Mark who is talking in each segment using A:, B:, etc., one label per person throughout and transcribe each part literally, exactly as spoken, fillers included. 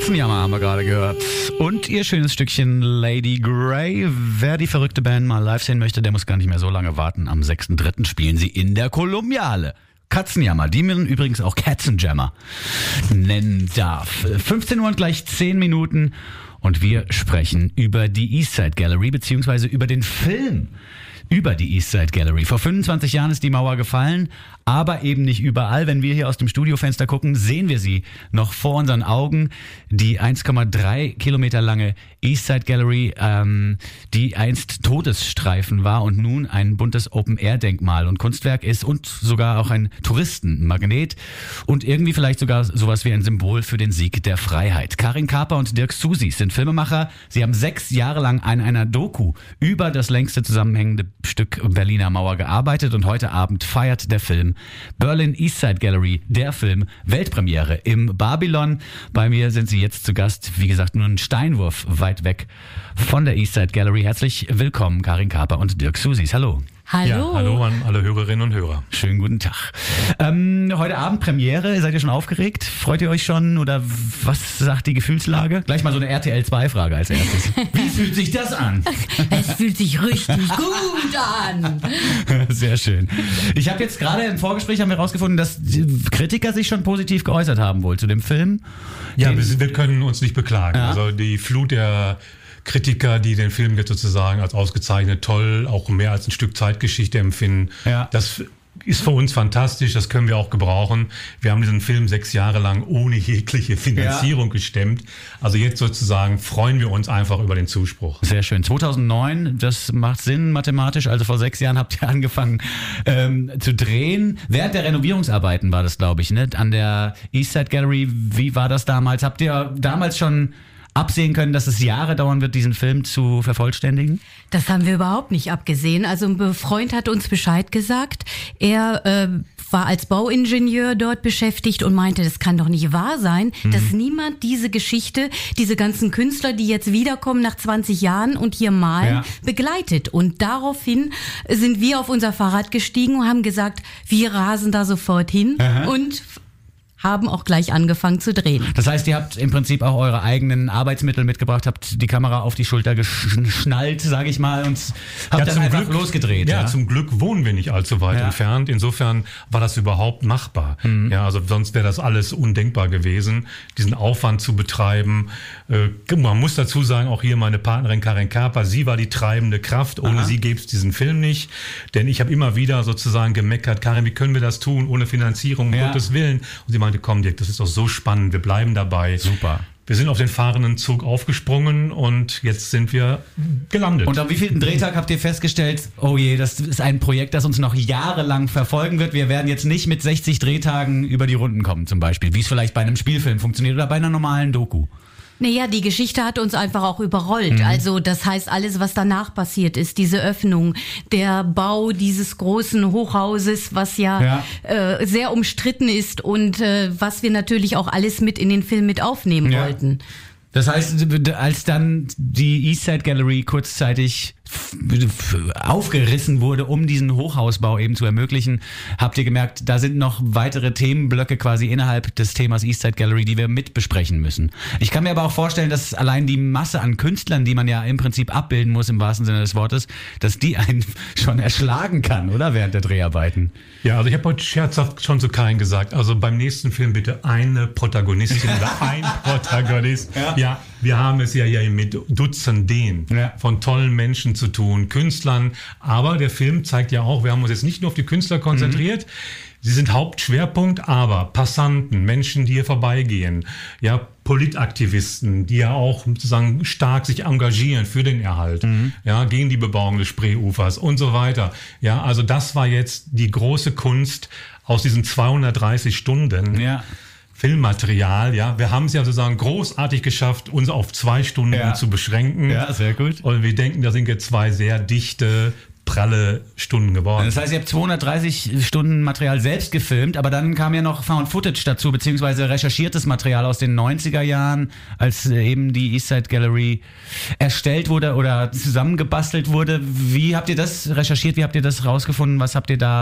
A: Katzenjammer haben wir gerade gehört. Und ihr schönes Stückchen Lady Grey. Wer die verrückte Band mal live sehen möchte, der muss gar nicht mehr so lange warten. Am sechsten dritten spielen sie in der Kolumbiale. Katzenjammer, die man übrigens auch Katzenjammer nennen darf. fünfzehn Uhr und gleich zehn Minuten und wir sprechen über die Eastside Gallery beziehungsweise über den Film über die Eastside Gallery. Vor fünfundzwanzig Jahren ist die Mauer gefallen, aber eben nicht überall. Wenn wir hier aus dem Studiofenster gucken, sehen wir sie noch vor unseren Augen. Die eins Komma drei Kilometer lange Eastside Gallery, ähm, die einst Todesstreifen war und nun ein buntes Open-Air-Denkmal und Kunstwerk ist und sogar auch ein Touristenmagnet und irgendwie vielleicht sogar sowas wie ein Symbol für den Sieg der Freiheit. Karin Kaper und Dirk Susis sind Filmemacher. Sie haben sechs Jahre lang an einer Doku über das längste zusammenhängende Stück Berliner Mauer gearbeitet und heute Abend feiert der Film Berlin Eastside Gallery, der Film, Weltpremiere im Babylon. Bei mir sind sie jetzt zu Gast, wie gesagt, nur einen Steinwurf weit weg von der Eastside Gallery. Herzlich willkommen, Karin Kaper und Dirk Susis. Hallo.
B: Hallo.
C: Ja, hallo an alle Hörerinnen und Hörer.
A: Schönen guten Tag. Ähm, heute Abend Premiere. Seid ihr schon aufgeregt? Freut ihr euch schon? Oder was sagt die Gefühlslage? Gleich mal so eine R T L zwei Frage als erstes. Wie fühlt sich das an?
B: Es fühlt sich richtig gut an.
A: Sehr schön. Ich habe jetzt gerade im Vorgespräch haben wir herausgefunden, dass die Kritiker sich schon positiv geäußert haben wohl zu dem Film.
C: Ja, wir, wir können uns nicht beklagen. Ja. Also die Flut der Kritiker, die den Film jetzt sozusagen als ausgezeichnet, toll, auch mehr als ein Stück Zeitgeschichte empfinden. Ja. Das ist für uns fantastisch, das können wir auch gebrauchen. Wir haben diesen Film sechs Jahre lang ohne jegliche Finanzierung ja. gestemmt. Also jetzt sozusagen freuen wir uns einfach über den Zuspruch.
A: Sehr schön. zweitausendneun, das macht Sinn mathematisch. Also vor sechs Jahren habt ihr angefangen ähm, zu drehen. Während der Renovierungsarbeiten war das, glaube ich, ne? An der Eastside Gallery. Wie war das damals? Habt ihr damals schon absehen können, dass es Jahre dauern wird, diesen Film zu vervollständigen?
B: Das haben wir überhaupt nicht abgesehen. Also ein Freund hat uns Bescheid gesagt. Er äh, war als Bauingenieur dort beschäftigt und meinte, das kann doch nicht wahr sein, mhm. dass niemand diese Geschichte, diese ganzen Künstler, die jetzt wiederkommen nach zwanzig Jahren und hier malen, ja. begleitet. Und daraufhin sind wir auf unser Fahrrad gestiegen und haben gesagt, wir rasen da sofort hin Aha. und haben auch gleich angefangen zu drehen.
A: Das heißt, ihr habt im Prinzip auch eure eigenen Arbeitsmittel mitgebracht, habt die Kamera auf die Schulter geschnallt, sage ich mal, und habt ja, dann einfach Glück, losgedreht.
C: Ja, ja, zum Glück wohnen wir nicht allzu weit ja. entfernt. Insofern war das überhaupt machbar. Mhm. Ja, also sonst wäre das alles undenkbar gewesen, diesen Aufwand zu betreiben. Äh, man muss dazu sagen, auch hier meine Partnerin Karin Kaper, sie war die treibende Kraft. Ohne Aha. sie gäbe es diesen Film nicht. Denn ich habe immer wieder sozusagen gemeckert, Karin, wie können wir das tun ohne Finanzierung, um ja. Gottes Willen? Und sie meinte, komm Dirk, das ist doch so spannend, wir bleiben dabei.
A: Super.
C: Wir sind auf den fahrenden Zug aufgesprungen und jetzt sind wir gelandet.
A: Und am wievielten Drehtag habt ihr festgestellt, oh je, das ist ein Projekt, das uns noch jahrelang verfolgen wird. Wir werden jetzt nicht mit sechzig Drehtagen über die Runden kommen zum Beispiel, wie es vielleicht bei einem Spielfilm funktioniert oder bei einer normalen Doku.
B: Naja, die Geschichte hat uns einfach auch überrollt. Mhm. Also das heißt, alles, was danach passiert ist, diese Öffnung, der Bau dieses großen Hochhauses, was ja, ja. Äh, sehr umstritten ist und äh, was wir natürlich auch alles mit in den Film mit aufnehmen ja. wollten.
A: Das heißt, als dann die Eastside Gallery kurzzeitig aufgerissen wurde, um diesen Hochhausbau eben zu ermöglichen, habt ihr gemerkt, da sind noch weitere Themenblöcke quasi innerhalb des Themas Eastside Gallery, die wir mit besprechen müssen. Ich kann mir aber auch vorstellen, dass allein die Masse an Künstlern, die man ja im Prinzip abbilden muss, im wahrsten Sinne des Wortes, dass die einen schon erschlagen kann, oder? Während der Dreharbeiten.
C: Ja, also ich habe heute scherzhaft schon zu Karin gesagt, also beim nächsten Film bitte eine Protagonistin oder ein Protagonist. Ja. ja, wir haben es ja hier mit Dutzenden ja. von tollen Menschen zu tun, Künstlern, aber der Film zeigt ja auch, wir haben uns jetzt nicht nur auf die Künstler konzentriert, mhm. sie sind Hauptschwerpunkt, aber Passanten, Menschen, die hier vorbeigehen, ja, Politaktivisten, die ja auch sozusagen stark sich engagieren für den Erhalt, mhm. ja, gegen die Bebauung des Spreeufers und so weiter. Ja, also das war jetzt die große Kunst aus diesen zweihundertdreißig Stunden.
A: Ja.
C: Filmmaterial, ja. Wir haben es ja sozusagen großartig geschafft, uns auf zwei Stunden ja. zu beschränken.
A: Ja, sehr gut.
C: Und wir denken, da sind jetzt zwei sehr dichte, pralle Stunden geworden.
A: Das heißt, ihr habt zweihundertdreißig Stunden Material selbst gefilmt, aber dann kam ja noch Found Footage dazu, beziehungsweise recherchiertes Material aus den neunziger Jahren, als eben die Eastside Gallery erstellt wurde oder zusammengebastelt wurde. Wie habt ihr das recherchiert? Wie habt ihr das rausgefunden? Was habt ihr da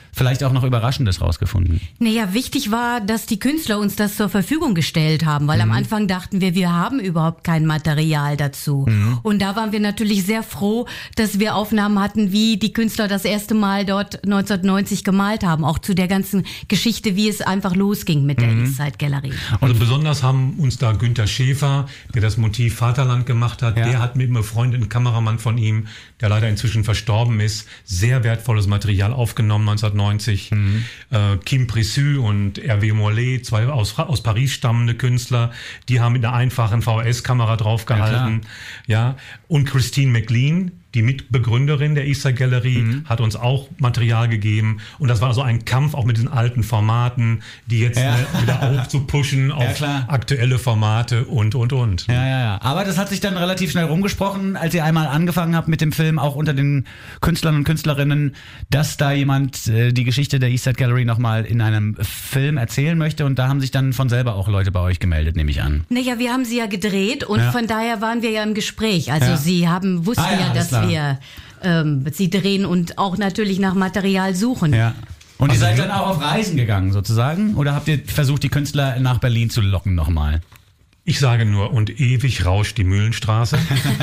A: vielleicht auch noch Überraschendes rausgefunden?
B: Naja, wichtig war, dass die Künstler uns das zur Verfügung gestellt haben, weil mhm. am Anfang dachten wir, wir haben überhaupt kein Material dazu. Mhm. Und da waren wir natürlich sehr froh, dass wir Aufnahmen hatten, wie die Künstler das erste Mal dort neunzehnhundertneunzig gemalt haben, auch zu der ganzen Geschichte, wie es einfach losging mit der mhm. Eastside Gallery.
C: Also besonders haben uns da Günter Schäfer, der das Motiv Vaterland gemacht hat, ja. der hat mit einem befreundeten Kameramann von ihm, der leider inzwischen verstorben ist, sehr wertvolles Material aufgenommen neunzehnhundertneunzig. Mhm. Äh, Kim Prissu und Hervé Mollet, zwei aus, aus Paris stammende Künstler, die haben mit einer einfachen V H S-Kamera draufgehalten. Ja, ja. Und Christine McLean, die Mitbegründerin der Eastside Gallery, mhm. hat uns auch Material gegeben. Und das war so ein Kampf auch mit diesen alten Formaten, die jetzt ja. ne, wieder aufzupushen auf ja, aktuelle Formate und, und, und.
A: Ja, ja, ja. Aber das hat sich dann relativ schnell rumgesprochen, als ihr einmal angefangen habt mit dem Film, auch unter den Künstlern und Künstlerinnen, dass da jemand äh, die Geschichte der Eastside Gallery nochmal in einem Film erzählen möchte. Und da haben sich dann von selber auch Leute bei euch gemeldet, nehme ich an.
B: Naja, wir haben sie ja gedreht und ja. von daher waren wir ja im Gespräch. Also ja. sie haben wussten ah, ja, ja dass klar. wir ähm, sie drehen und auch natürlich nach Material suchen.
A: Ja. Und ihr seid dann auch auf Reisen gegangen sozusagen? Oder habt ihr versucht, die Künstler nach Berlin zu locken nochmal?
C: Ich sage nur, und ewig rauscht die Mühlenstraße.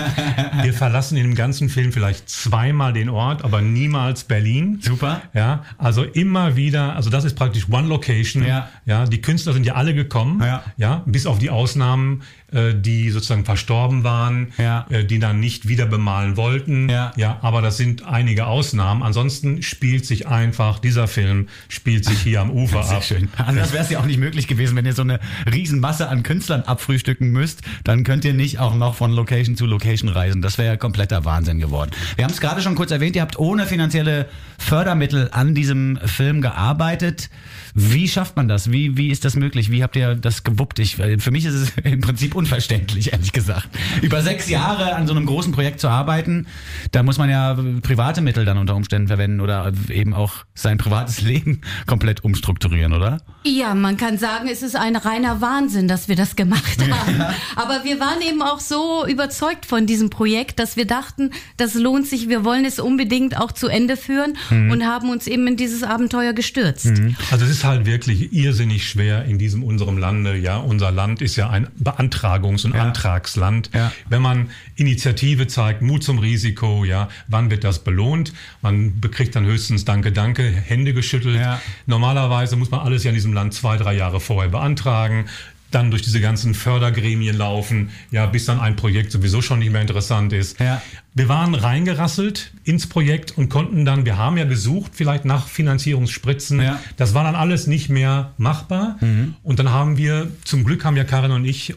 C: Wir verlassen in dem ganzen Film vielleicht zweimal den Ort, aber niemals Berlin.
A: Super.
C: Ja, also immer wieder, also das ist praktisch One Location. Ja. Ja, die Künstler sind ja alle gekommen. Ja. Ja, bis auf die Ausnahmen, äh, die sozusagen verstorben waren, ja. äh, die dann nicht wieder bemalen wollten. Ja. Ja, aber das sind einige Ausnahmen. Ansonsten spielt sich einfach, dieser Film spielt sich hier am Ufer
A: Sehr
C: ab.
A: Schön. Anders wäre es ja auch nicht möglich gewesen, wenn ihr so eine Riesenmasse an Künstlern abfrühstückt stücken müsst, dann könnt ihr nicht auch noch von Location zu Location reisen. Das wäre ja kompletter Wahnsinn geworden. Wir haben es gerade schon kurz erwähnt, ihr habt ohne finanzielle Fördermittel an diesem Film gearbeitet. Wie schafft man das? Wie, wie ist das möglich? Wie habt ihr das gewuppt? Ich, für mich ist es im Prinzip unverständlich, ehrlich gesagt. Über sechs Jahre an so einem großen Projekt zu arbeiten, da muss man ja private Mittel dann unter Umständen verwenden oder eben auch sein privates Leben komplett umstrukturieren, oder?
B: Ja, man kann sagen, es ist ein reiner Wahnsinn, dass wir das gemacht haben. Ja. Aber wir waren eben auch so überzeugt von diesem Projekt, dass wir dachten, das lohnt sich, wir wollen es unbedingt auch zu Ende führen mhm. und haben uns eben in dieses Abenteuer gestürzt.
C: Mhm. Also es ist halt wirklich irrsinnig schwer in diesem unserem Lande. Ja, unser Land ist ja ein Beantragungs- und ja. Antragsland. Ja. Wenn man Initiative zeigt, Mut zum Risiko, ja, wann wird das belohnt? Man bekriegt dann höchstens Danke, Danke, Hände geschüttelt. Ja. Normalerweise muss man alles ja in diesem Land zwei, drei Jahre vorher beantragen, dann durch diese ganzen Fördergremien laufen, ja, bis dann ein Projekt sowieso schon nicht mehr interessant ist. Ja. Wir waren reingerasselt ins Projekt und konnten dann, wir haben ja gesucht, vielleicht nach Finanzierungsspritzen. Ja. Das war dann alles nicht mehr machbar. Mhm. Und dann haben wir, zum Glück haben ja Karin und ich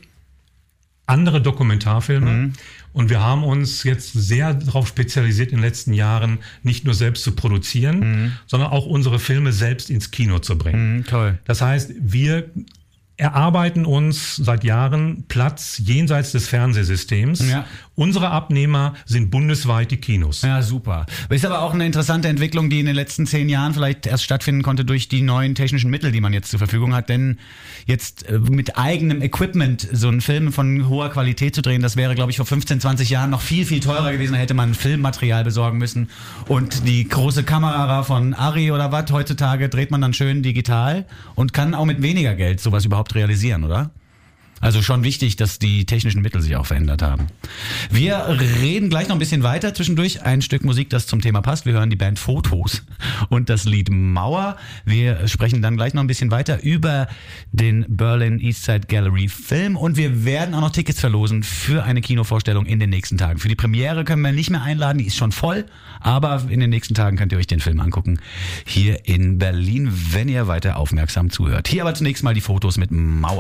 C: andere Dokumentarfilme. Mhm. Und wir haben uns jetzt sehr darauf spezialisiert in den letzten Jahren, nicht nur selbst zu produzieren, mhm. sondern auch unsere Filme selbst ins Kino zu bringen. Mhm, toll. Das heißt, wir erarbeiten uns seit Jahren Platz jenseits des Fernsehsystems. Ja. Unsere Abnehmer sind bundesweit die Kinos.
A: Ja, super. Ist aber auch eine interessante Entwicklung, die in den letzten zehn Jahren vielleicht erst stattfinden konnte durch die neuen technischen Mittel, die man jetzt zur Verfügung hat. Denn jetzt mit eigenem Equipment so einen Film von hoher Qualität zu drehen, das wäre, glaube ich, vor fünfzehn, zwanzig Jahren noch viel, viel teurer gewesen. Da hätte man Filmmaterial besorgen müssen. Und die große Kamera von Arri oder was, heutzutage dreht man dann schön digital und kann auch mit weniger Geld sowas überhaupt realisieren, oder? Also schon wichtig, dass die technischen Mittel sich auch verändert haben. Wir reden gleich noch ein bisschen weiter. Zwischendurch ein Stück Musik, das zum Thema passt. Wir hören die Band Fotos und das Lied Mauer. Wir sprechen dann gleich noch ein bisschen weiter über den Berlin Eastside Gallery Film und wir werden auch noch Tickets verlosen für eine Kinovorstellung in den nächsten Tagen. Für die Premiere können wir nicht mehr einladen, die ist schon voll, aber in den nächsten Tagen könnt ihr euch den Film angucken. Hier in Berlin, wenn ihr weiter aufmerksam zuhört. Hier aber zunächst mal die Fotos mit Mauer.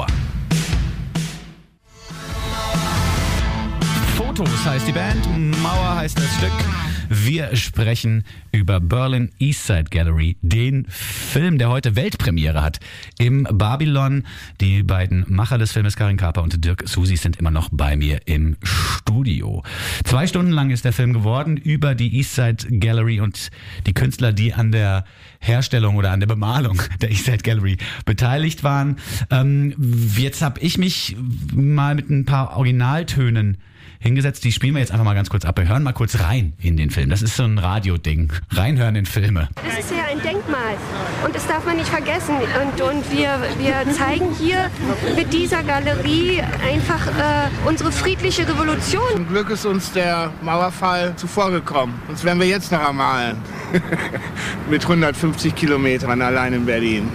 A: Fotos heißt die Band, Mauer heißt das Stück. Wir sprechen über Berlin Eastside Gallery, den Film, der heute Weltpremiere hat im Babylon. Die beiden Macher des Filmes, Karin Kaper und Dirk Susi, sind immer noch bei mir im Studio. Zwei Stunden lang ist der Film geworden über die Eastside Gallery und die Künstler, die an der Herstellung oder an der Bemalung der East Side Gallery beteiligt waren. Ähm, jetzt habe ich mich mal mit ein paar Originaltönen hingesetzt. Die spielen wir jetzt einfach mal ganz kurz ab. Wir hören mal kurz rein in den Film. Das ist so ein Radio-Ding. Reinhören in Filme.
D: Das ist ja ein Denkmal und das darf man nicht vergessen. Und, und wir, wir zeigen hier mit dieser Galerie einfach äh, unsere friedliche Revolution.
E: Zum Glück ist uns der Mauerfall zuvorgekommen. Sonst wären wir jetzt noch am Malen. Mit hundertfünfzig Kilometern allein in Berlin.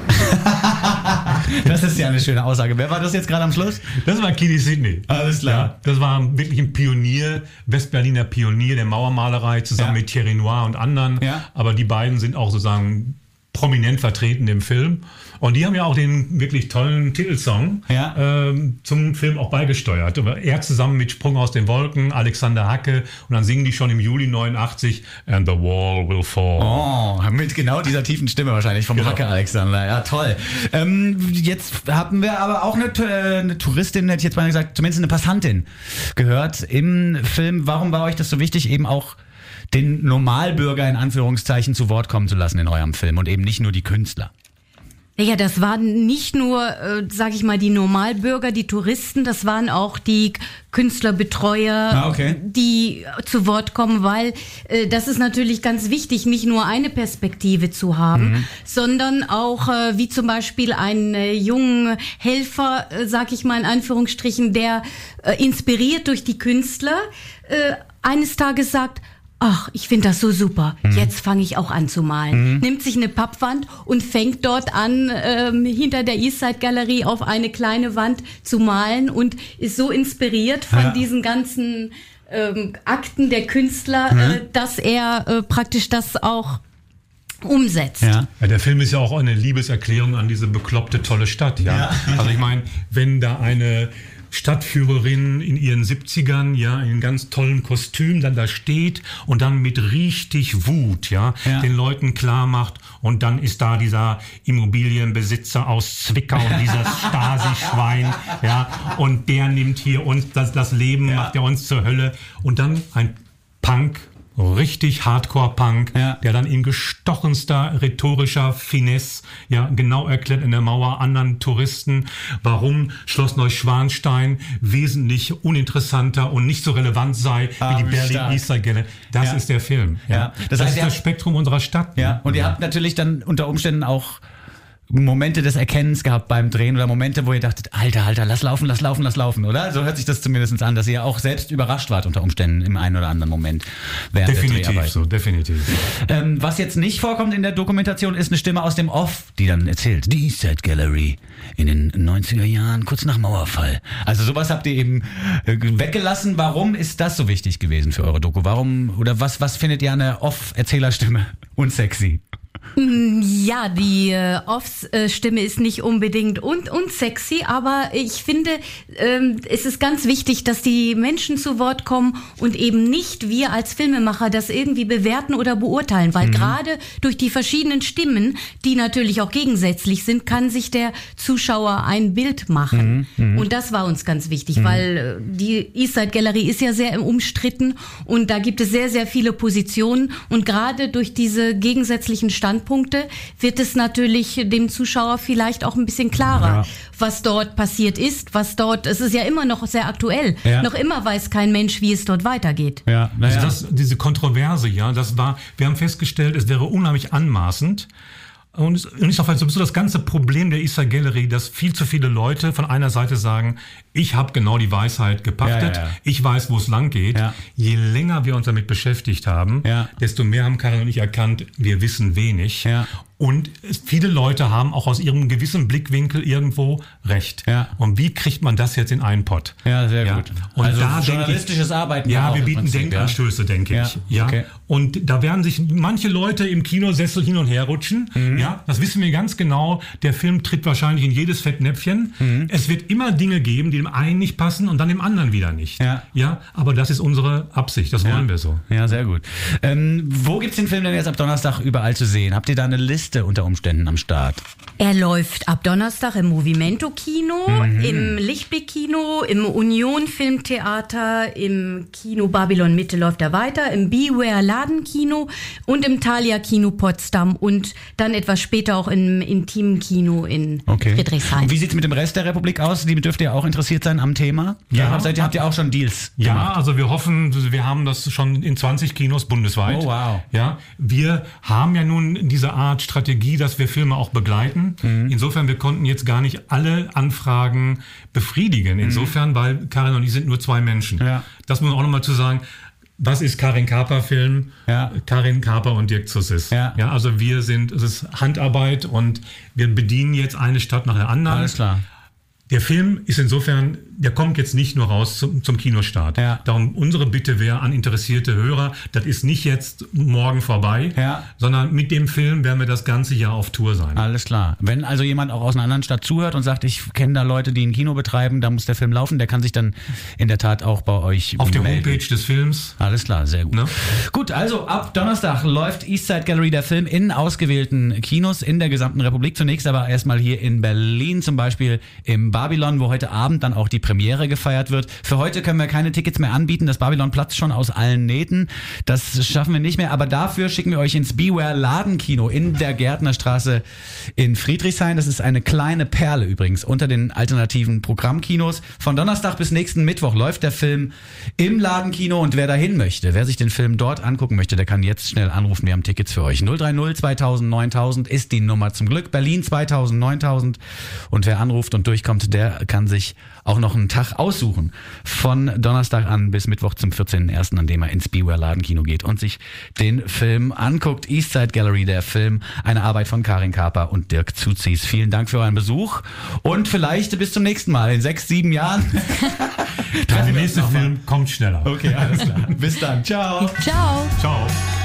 A: Das ist ja eine schöne Aussage. Wer war das jetzt gerade am Schluss?
C: Das war Kitty Sidney.
A: Alles klar.
C: Ja, das war wirklich ein Pionier, Westberliner Pionier der Mauermalerei, zusammen ja. mit Thierry Noir und anderen. Ja. Aber die beiden sind auch sozusagen prominent vertreten im Film. Und die haben ja auch den wirklich tollen Titelsong ja. ähm, zum Film auch beigesteuert. Er zusammen mit Sprung aus den Wolken, Alexander Hacke. Und dann singen die schon im Juli neunundachtzig And the Wall Will Fall.
A: Oh, mit genau dieser tiefen Stimme wahrscheinlich vom genau. Hacke Alexander. Ja, toll. Ähm, jetzt haben wir aber auch eine, eine Touristin, hätte ich jetzt mal gesagt, zumindest eine Passantin gehört im Film. Warum war euch das so wichtig, eben auch den Normalbürger in Anführungszeichen zu Wort kommen zu lassen in eurem Film und eben nicht nur die Künstler?
B: Ja, das waren nicht nur, äh, sag ich mal, die Normalbürger, die Touristen, das waren auch die Künstlerbetreuer, ah, okay. die zu Wort kommen, weil äh, das ist natürlich ganz wichtig, nicht nur eine Perspektive zu haben, mhm. sondern auch, äh, wie zum Beispiel einen äh, jungen Helfer, äh, sag ich mal in Anführungsstrichen, der äh, inspiriert durch die Künstler, äh, eines Tages sagt, ach, ich finde das so super. Mhm. Jetzt fange ich auch an zu malen. Mhm. Nimmt sich eine Pappwand und fängt dort an, ähm, hinter der East Side Galerie auf eine kleine Wand zu malen und ist so inspiriert von ja. diesen ganzen ähm, Akten der Künstler, mhm. äh, dass er äh, praktisch das auch umsetzt.
C: Ja. Ja, der Film ist ja auch eine Liebeserklärung an diese bekloppte, tolle Stadt. Ja, ja. Also ich meine, wenn da eine Stadtführerin in ihren siebzigern, ja, in einem ganz tollen Kostüm dann da steht und dann mit richtig Wut, ja, ja. den Leuten klar macht und dann ist da dieser Immobilienbesitzer aus Zwickau, dieses Stasi-Schwein, ja, und der nimmt hier uns das, das Leben, ja. macht er uns zur Hölle und dann ein Punk, richtig Hardcore-Punk, ja. der dann in gestochenster rhetorischer Finesse ja genau erklärt in der Mauer anderen Touristen, warum Schloss Neuschwanstein wesentlich uninteressanter und nicht so relevant sei ah, wie die Berlin East Side Gallery. Das ja. ist der Film. Ja. Ja. Das, das heißt, ist das Spektrum unserer Stadt.
A: Ja. Und ihr habt natürlich dann unter Umständen auch Momente des Erkennens gehabt beim Drehen oder Momente, wo ihr dachtet, Alter, Alter, lass laufen, lass laufen, lass laufen, oder? So hört sich das zumindest an, dass ihr auch selbst überrascht wart unter Umständen im einen oder anderen Moment während
C: definitiv
A: der Dreharbeit.
C: So, definitiv.
A: Ähm, was jetzt nicht vorkommt in der Dokumentation, ist eine Stimme aus dem Off, die dann erzählt, die East Side Gallery in den neunziger Jahren, kurz nach Mauerfall. Also sowas habt ihr eben weggelassen. Warum ist das so wichtig gewesen für eure Doku? Warum, oder was, was findet ihr an der Off-Erzählerstimme unsexy?
B: Ja, die äh, Offs-Stimme ist nicht unbedingt un- unsexy, aber ich finde, ähm, es ist ganz wichtig, dass die Menschen zu Wort kommen und eben nicht wir als Filmemacher das irgendwie bewerten oder beurteilen, weil mhm. gerade durch die verschiedenen Stimmen, die natürlich auch gegensätzlich sind, kann sich der Zuschauer ein Bild machen. Mhm. Und das war uns ganz wichtig, mhm. weil äh, die East Side Gallery ist ja sehr umstritten und da gibt es sehr, sehr viele Positionen und gerade durch diese gegensätzlichen Standpunkte wird es natürlich dem Zuschauer vielleicht auch ein bisschen klarer, ja. was dort passiert ist, was dort, es ist ja immer noch sehr aktuell, ja. noch immer weiß kein Mensch, wie es dort weitergeht.
C: Ja, also das, diese Kontroverse, ja, das war, wir haben festgestellt, es wäre unheimlich anmaßend. Und es ist auch so das ganze Problem der East Side Gallery, dass viel zu viele Leute von einer Seite sagen, ich habe genau die Weisheit gepachtet, ja, ja, ja. ich weiß, wo es lang geht. Ja. Je länger wir uns damit beschäftigt haben, ja. desto mehr haben Karin und ich erkannt, wir wissen wenig. Ja. Und viele Leute haben auch aus ihrem gewissen Blickwinkel irgendwo recht. Ja. Und wie kriegt man das jetzt in einen Pott?
A: Ja, sehr ja. gut.
C: Und
A: also
C: da
A: journalistisches ich, Arbeiten.
C: Ja, wir bieten Prinzip, Denkanstöße, ja? denke ja. ich. Ja. Okay. Und da werden sich manche Leute im Kinosessel hin und her rutschen. Mhm. Ja, das wissen wir ganz genau. Der Film tritt wahrscheinlich in jedes Fettnäpfchen. Mhm. Es wird immer Dinge geben, die dem einen nicht passen und dann dem anderen wieder nicht.
A: Ja.
C: Ja, aber das ist unsere Absicht, das wollen
A: ja.
C: wir so.
A: Ja, sehr gut. Ähm, wo gibt's den Film denn jetzt ab Donnerstag überall zu sehen? Habt ihr da eine Liste unter Umständen am Start?
B: Er läuft ab Donnerstag im Movimento-Kino, mhm. im Lichtblick-Kino, im Union-Filmtheater, im Kino Babylon Mitte läuft er weiter, im Beware-Ladenkino und im Thalia-Kino Potsdam und dann etwas später auch im intimen Kino in
A: okay.
B: Friedrichshain.
A: Und wie sieht's mit dem Rest der Republik aus? Die dürft ihr auch interessiert sein am Thema? Ja. ja seid ihr, habt ihr auch schon Deals
C: Ja,
A: gemacht?
C: also wir hoffen, wir haben das schon in zwanzig Kinos bundesweit.
A: Oh, wow.
C: Ja, wir haben ja nun diese Art Strategie, dass wir Filme auch begleiten. Mhm. Insofern, wir konnten jetzt gar nicht alle Anfragen befriedigen. Insofern, mhm. weil Karin und ich sind nur zwei Menschen. Ja. Das muss man auch nochmal zu sagen. Was ist Karin Kaper Film? Ja. Karin Kaper und Dirk Zussis. Ja. Ja, also wir sind, es ist Handarbeit und wir bedienen jetzt eine Stadt nach der anderen.
A: Alles klar.
C: Der Film ist insofern, der kommt jetzt nicht nur raus zum, zum Kinostart. Ja. Darum unsere Bitte wäre an interessierte Hörer, das ist nicht jetzt morgen vorbei, ja. sondern mit dem Film werden wir das ganze Jahr auf Tour sein.
A: Alles klar. Wenn also jemand auch aus einer anderen Stadt zuhört und sagt, ich kenne da Leute, die ein Kino betreiben, da muss der Film laufen, der kann sich dann in der Tat auch bei euch
C: auf
A: melden.
C: Der Homepage des Films.
A: Alles klar, sehr gut. Ne? Gut, also ab Donnerstag läuft Eastside Gallery, der Film, in ausgewählten Kinos in der gesamten Republik. Zunächst aber erstmal hier in Berlin, zum Beispiel im Babylon, wo heute Abend dann auch die Premiere gefeiert wird. Für heute können wir keine Tickets mehr anbieten. Das Babylon platzt schon aus allen Nähten. Das schaffen wir nicht mehr. Aber dafür schicken wir euch ins Beware Ladenkino in der Gärtnerstraße in Friedrichshain. Das ist eine kleine Perle übrigens unter den alternativen Programmkinos. Von Donnerstag bis nächsten Mittwoch läuft der Film im Ladenkino. Und wer dahin möchte, wer sich den Film dort angucken möchte, der kann jetzt schnell anrufen. Wir haben Tickets für euch. null drei null zweitausend neuntausend ist die Nummer zum Glück. Berlin zweitausend neuntausend. Und wer anruft und durchkommt, der kann sich auch noch einen Tag aussuchen. Von Donnerstag an bis Mittwoch zum vierzehnten ersten, an dem er ins Beware Ladenkino geht und sich den Film anguckt. Eastside Gallery, der Film, eine Arbeit von Karin Kaper und Dirk Zussis. Vielen Dank für euren Besuch und vielleicht bis zum nächsten Mal in sechs, sieben Jahren.
C: Der nächste Film kommt schneller.
A: Okay, alles klar. Bis dann. Ciao.
B: Ciao.
C: Ciao.